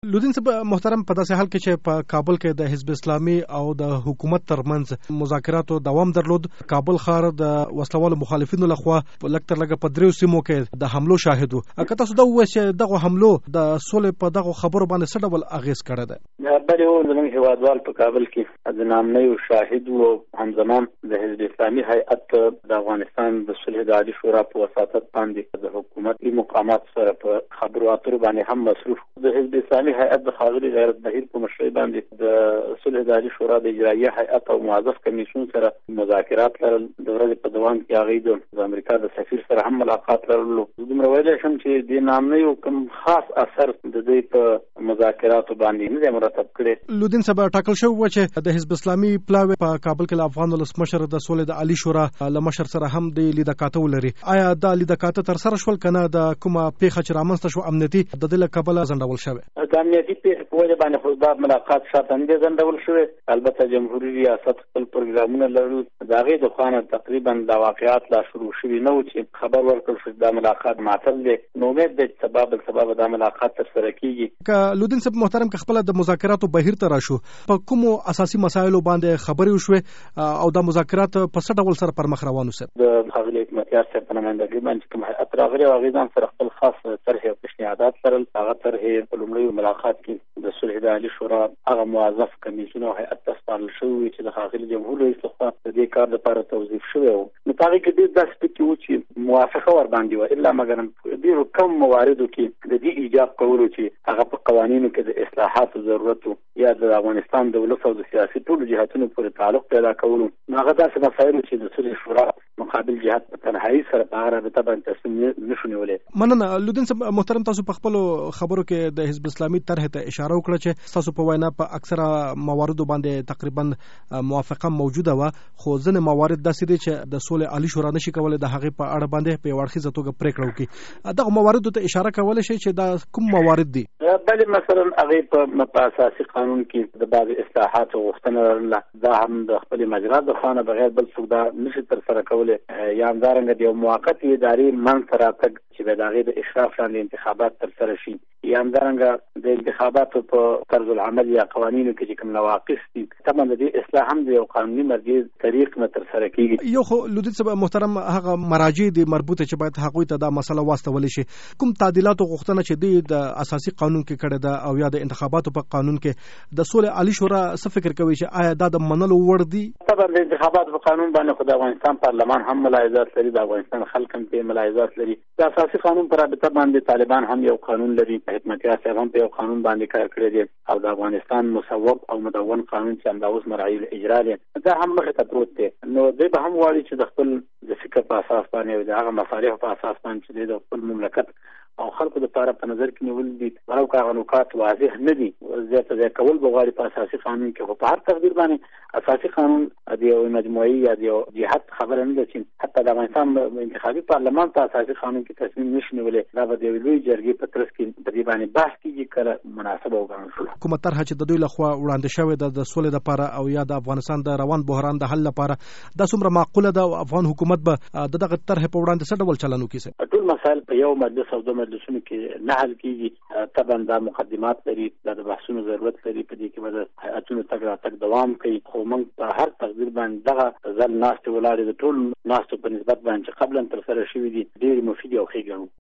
لودین صاحب محترم، په داسې حال کې چې په کابل کې د حزب اسلامي او د حکومت ترمنځ مذاکراتو دوام درلود، کابل ښار د وسلوالو مخالفینو لخوا لږ تر لږه په دریو سیمو کې د حملو شاهد و. که تاسو دا ووایئ چې دغه حملو د سولې په دغو خبرو باندې څه ډول اغېز کړی دی؟ بلې زموږ هېوادوال په کابل کې د نامنیو شاهد و، همزمان د حزب اسلامي هیئت د افغانستان د صلح د عالي شورا په وساطت باندې د حکومتي مقامات سره په خبرو اترو باندې هم مصروف. د حزب اسلامي هیئت د ښاغلي غیرت بهیر په مشرۍ باندې د صلح د عالي شورا د اجرایه هیئت او موظف کمیسیون سره مذاکرات لرل. د ورځې په دوام کې هغوی د امریکا د سفیر سره هم ملاقات لرلو. زه دومره ویلی شم چې د نامنیو کوم خاص اثر د دوی په مذاکراتو باندې نه دی مرتب کړی. لودین صاحب، ټاکل شوی و چې د حزب اسلامي پلاوی په کابل کې له افغان ولسمشر د صلح د عالي شورا له مشر سره هم د لیدکاته ولري. آیا دا لیدکاته ترسره شول که نه؟ د کومه پیښه چې رامنځته شوه امنیتي د دې له کبله ځنډول شوې؟ د امنیتي پیښې په وجه باندې خو دا ملاقات شاته نه دی ځنډول شوی. البته جمهوري ریاست خپل پروګرامونه لرل. د هغې د خوا نه تقریبا دا واقعات لا شروع شوي نه و چې خبر ورکړل شو دا ملاقات معطل دی. نو امید دی چې سبا بل سبا به دا ملاقات ترسره کېږي. که لودین صاحب محترم، که خپله د مذاکراتو بهیر ته راشو، په کومو اساسي مسایلو باندې خبرې وشوې او دا مذاکرات په څه ډول سره پر مخ روان وسه؟ د ښاغلي حکمتیار صاحب په نمایندګۍ باندې کوم هیئت راغلی او هغوی ځان سره خپل خاص طرحې او پیشنهادات لرل. هغه طرحې په لومړیو ملاقات کې د صلح د عالي شورا هغه موظف کمیسیون او هیئت ته سپارل شوي وي چې د ښاغلي جمهور رئیس لخوا د دې کار لپاره توظیف شوی و. نو په هغې کې ډېر داسې ټکي وو چې موافقه ورباندې وه، الا مګر ډېرو کم مواردو کې د دې ایجاب کولو چې هغه په قوانینو کې د اصلاحاتو ضرورت و یا د افغانستان د ولس او د سیاسي ټولو جهتونو پورې تعلق پیدا کولو. نو هغه داسې مسایلو چې د صلح شورا مقابل جهت په تنهایي سره په هغه رابطه باندې تصمیم نه شو نیولی. مننه. لودین صاحب محترم، تاسو په خپلو خبرو کې د حزب اسلامي طرحې ته اشاره وکړه چې تاسو په وینا په اکثره مواردو باندې تقریبا موافقه موجوده وه، خو ځینې موارد داسې دي چې د صلح عالي شورا نشي کولی د هغې په اړه باندې په یو اړخیزه توګه پرېکړه وکړي. دغه مواردو ته اشاره کولی شئ چې دا کوم موارد دي؟ بلې مثلا هغې په اساسي قانون کې د بعضې اصلاحاتو غوښتنه لرله. دا هم د خپلې مجرا د خوا نه بغیر بل څوک دا نشي ترسره کولی. یا همدارنګه د یو موقتې ادارې منځته راتګ چې به د هغې د اشراف لاندې انتخابات ترسره شي، یا همدارنګه د انتخاباتو په طرز العمل یا قوانینو کې چې کوم نواقص دي، طبعا د دې اصلاح هم د یو قانوني مرجع طریق نه ترسره کېږي. یو خو لودین صاحب محترم، هغه مراجع دي مربوطه چې باید هغوی ته دا مسله واستولی شي. کوم تعدیلاتو غوښتنه چې دوی د اساسي قانون کې کړې ده او یا د انتخاباتو په قانون کې د صلح عالي شورا څه فکر کوي چې آیا دا د منلو وړ دي؟ طبعا د انتخاباتو په قانون باندې خو د افغانستان پارلمان هم ملاحظات لري، د افغانستان خلک هم پرې ملاحظات لري. د اساسي قانون پر رابطه باندې طالبان هم یو قانون لري، حکمتیار صاحب هم په یو قانون باندې کار کړی دی، او د افغانستان مصوب او مدون قانون چې همدا اوس مرعي الاجرا دی، دا هم مخې ته پروت دی. نو دوی به هم غواړي چې د خپل د فکر په اساس باندې او د هغه مصالحو په اساس باندې چې د خپل مملکت او خلکو دپاره په نظر کې نیول دي، ولو که هغه نکات واضح نه دي، زیاته ځای کول به غواړي په اساسي قانون کې. خو په هر تقدیر باندې اساسي قانون د یو مجموعي یا د یو جهت خبره نه ده چې حتی د افغانستان انتخابي پارلمان په اساسي قانون کې تصمیم نشي نیولی. دا به د یوې لویې جرګې په ترڅ کې په دې باندې بحث کېږي کله مناسبه وګڼل شوه. کومه طرحه چې د دوی لخوا وړاندې شوې ده د سولې دپاره او یا د افغانستان د روان بحران د حل لپاره، دا څومره معقوله ده او افغان حکومت به د دغه طرحې په وړاندې څه ډول چلن وکړي؟ ټول مسایل په یو مجلس او دوه مجلسونو کې نه حل کېږي. طبعا دا مقدمات لري، دا د بحثونو ضرورت لري، په دې کې به د هیئتونو تګ راتګ دوام کوي. خو موږ په هر تقدیر باندې دغه ځل ناستې ولاړې د ټول ناستو په نسبت باندې چې قبلا ترسره شوي دي ډېرې مفیدې او ښې ګڼو.